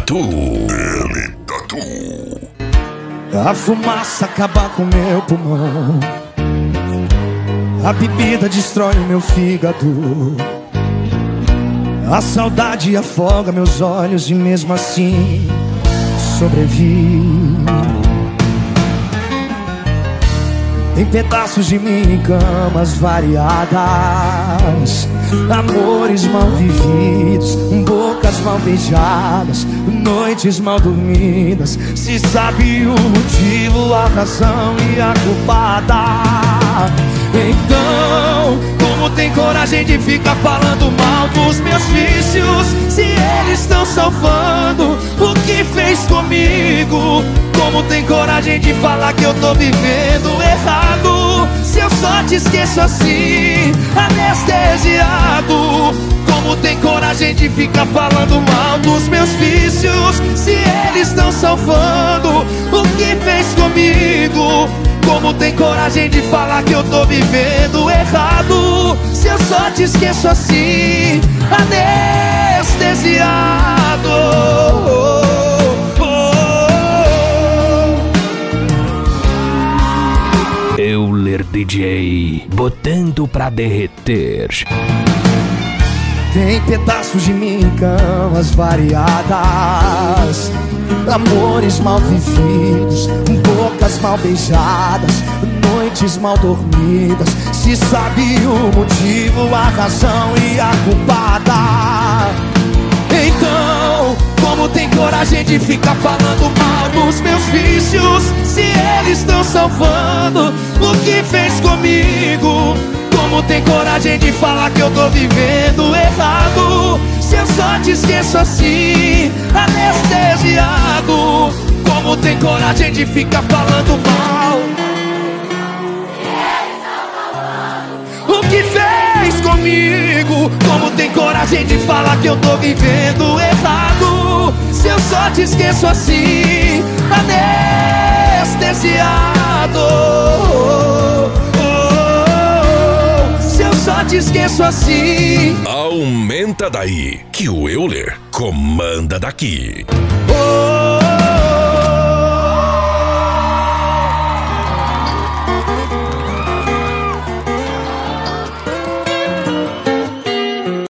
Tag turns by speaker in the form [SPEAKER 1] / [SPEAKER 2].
[SPEAKER 1] Tatu.
[SPEAKER 2] A fumaça acaba com meu pulmão, a bebida destrói o meu fígado, a saudade afoga meus olhos e mesmo assim sobrevivo. Tem pedaços de mim em camas variadas, amores mal vividos, bocas mal beijadas, noites mal dormidas. Se sabe o motivo, a razão e a culpada, então como tem coragem de ficar falando mal dos meus vícios, se eles estão salvando o que fez comigo? Como tem coragem de falar que eu tô vivendo errado, se eu só te esqueço assim, anestesiado? Como tem coragem de ficar falando mal dos meus vícios, se eles estão salvando o que fez comigo? Como tem coragem de falar que eu tô vivendo errado, se eu só te esqueço assim, anestesiado?
[SPEAKER 3] Euler DJ, botando pra derreter.
[SPEAKER 2] Tem pedaços de mim em camas variadas, amores mal vividos, bocas mal beijadas, noites mal dormidas. Se sabe o motivo, a razão e a culpada, então como tem coragem de ficar falando mal dos meus vícios, se eles estão salvando o que fez comigo? Como tem coragem de falar que eu tô vivendo errado, se eu só te esqueço assim, anestesiado? Como tem coragem de ficar falando mal o que fez comigo? Como tem coragem de falar que eu tô vivendo errado, se eu só te esqueço assim, anestesiado? Se eu só te esqueço assim.
[SPEAKER 1] Aumenta daí, que o Euler comanda daqui.
[SPEAKER 2] Oh,